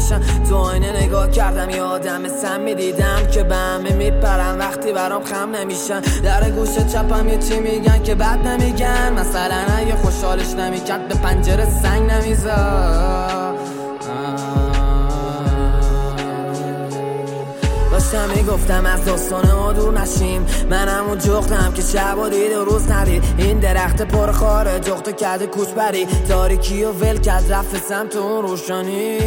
نمیشن. تو آینه نگاه کردم یه آدم سمی دیدم که به همه میپرن وقتی برام خم نمیشن. در گوشه چپم یه چی میگن که بد نمیگن، مثلا اگه خوشحالش نمیکرد به پنجره سنگ نمیذار. داشتم میگفتم از داستان ما دور نشیم، من همون جغدم که شب و دید و روز ندید. این درخت پر خاره جغد کرده کوچ بری، تاریکی و ول کرد رفت سمت اون روشنی.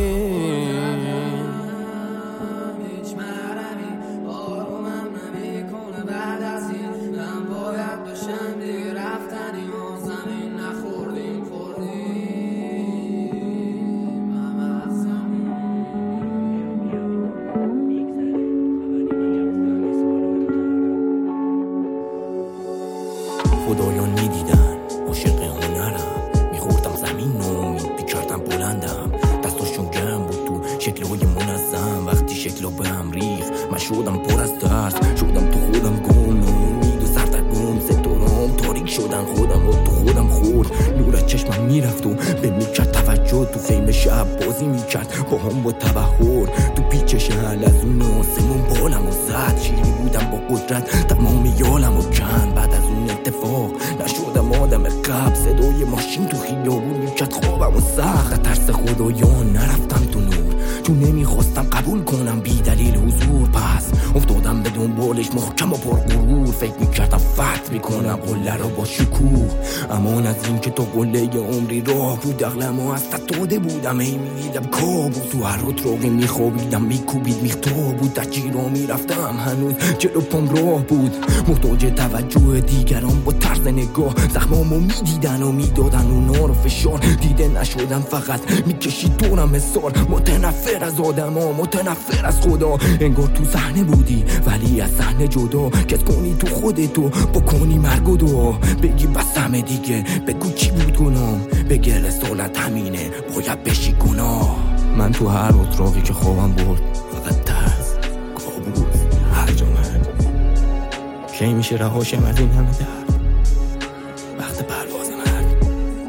خدایان میدیدن عاشق هنرم، میخوردم زمین و میکردم بلندم. دستاشون گرم بود تو شکلهای منظم، وقتی شکلا به هم ریخت من شدم پر از ترس، شدم تو خودم گم، ناامید و سردرگم. ستارام تاریک شدن، خودم و تو خودم خورد. نور از چشمم میرفت و به میکرد توجه، تو خیمه شب بازی میکرد با هم با تبهر. تو پیچش حلزون آسمون بالم و زد، شیری بودم با قدرت تمام یالم و کند. بعد از اون اتفاق نشدم آدم قبل، صدای ماشین تو خیابون میکرد خوابم و سخت. ترس خدایان نرفتم تو نور، چون نمیخواستم قبول کنم بی دلیل حضور. پس افتادم به دنبالش محکم و پرغرور، فکر میکردم فتح میکنم قله رو با شکوه. امان از این که تو قله عمری راه بود، عقلمو از ستاده بودم، ای میدیدم کابوس. تو هر اتراقی میخوابیدم میکوبید میختاب بود، از جیرا میرفتم هنوز جلو پام راه بود. محتاج توجه دیگران با طرز نگاه، زخمامو میدیدن و میدادن اونا رو فشار. دیده نشدم فقط میکشید دورم حسار، متنفر از آدما متنفر از خدا. انگار تو صحنه بودی ولی از صحنه جدا، کس کنی تو خودتو بکنی مرگ و دعا. بگی بس همه دیگه بگو چی بود گناهم، بگی رسالت همینه باید بشی گناه. من تو هر اتراقی که خوابم برد فقط ترس، کابوس، هرج و مرج. کی میشه رهاشم از این همه درد؟ وقت پرواز مرگ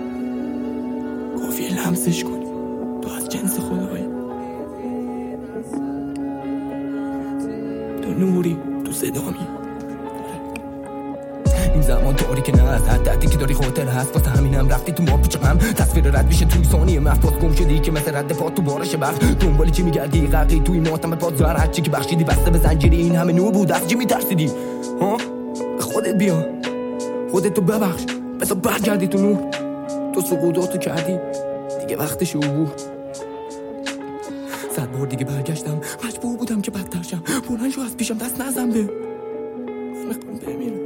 کافیه لمسش کنی، تو از جنس خدایی. تو نوری، تو صدامی. این زمان تاریک نه از حدی که داری خاطر هست، واسه همینم رفتی تو ما پیچ غم. تصویر رد میشه توی ثانیه محفاظ گم شدی که مثل رد پا تو بارش بخت. دنبالی چی میگردی غرقی توی ماتم پاد زهر، هرچی که بخشیدی بسته به زنجیری. این همه نور بود از چی میترسیدی ها؟ خودت بیا، خودتو ببخش، بذار برگردی تو نور. تو سقوطاتو کردی دیگه وقتش عبور. 100 بار دیگه برگشتم، مجبور بودم که بدتر شم. بلند شو از پیشم دست نزن، به من میخوام بمیرم.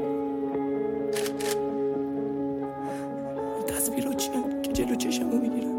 تصویرها چیه که جلو چشمو میگیرن؟